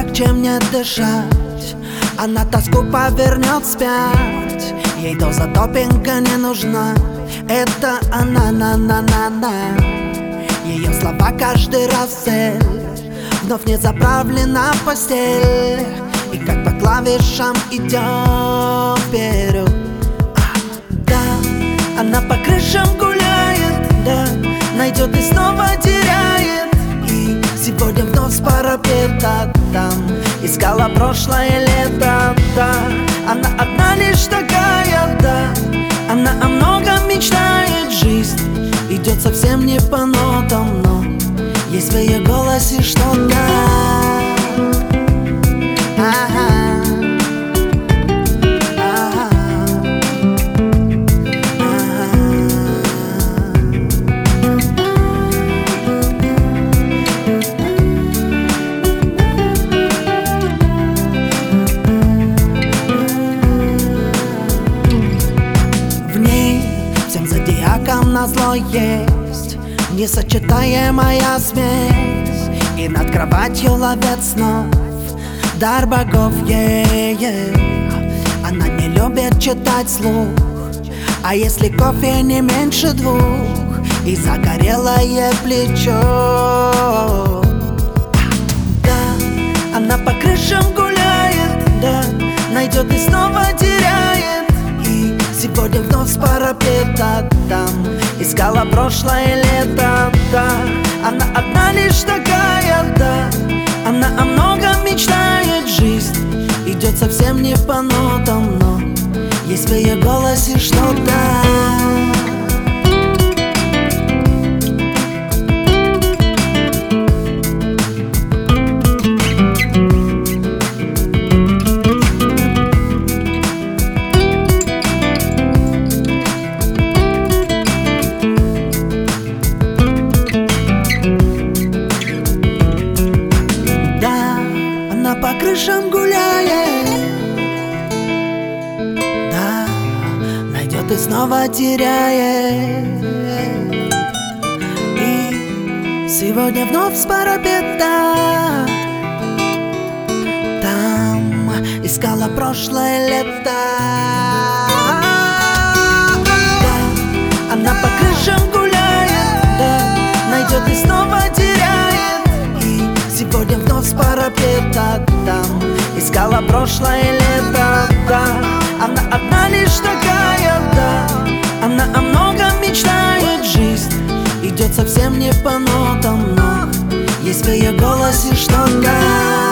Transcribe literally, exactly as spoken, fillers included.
легче мне дышать. Она тоску повернет вспять. Ей доза допинга не нужна. Это она, на-на-на-на. Ее слова каждый раз цель. Вновь не заправлена постель. И как по клавишам идем вперед. Да, она по крышам гуляет, да, найдет и снова теряет. И сегодня вновь с парапета там искала прошлое лето, да. Она одна лишь такая, да. Она о многом мечтает, жизнь идет совсем не по нотам, но есть в ее голосе что-то. Ага. Назло есть несочетаемая смесь, и над кроватью ловят снов дар богов, yeah, yeah. Она не любит читать слух, а если кофе не меньше двух и загорелое плечо. Да, она по крышам гуляет, да, найдет и снова теряет. И сегодня вновь с парапета там искала прошлое лето, да. Она одна лишь такая, да. Она о многом мечтает, жизнь идет совсем не по нотам, но есть в ее голосе что-то. По крышам гуляет, да, найдет и снова теряет. И сегодня вновь с парапета там искала прошлое лето. Да, она по крышам гуляет, да, найдет и снова теряет. Сегодня вновь с парапета там искала прошлое лето, да. Она одна лишь такая, да. Она о многом мечтает, жизнь идет совсем не по нотам, но есть в ее голосе что-то.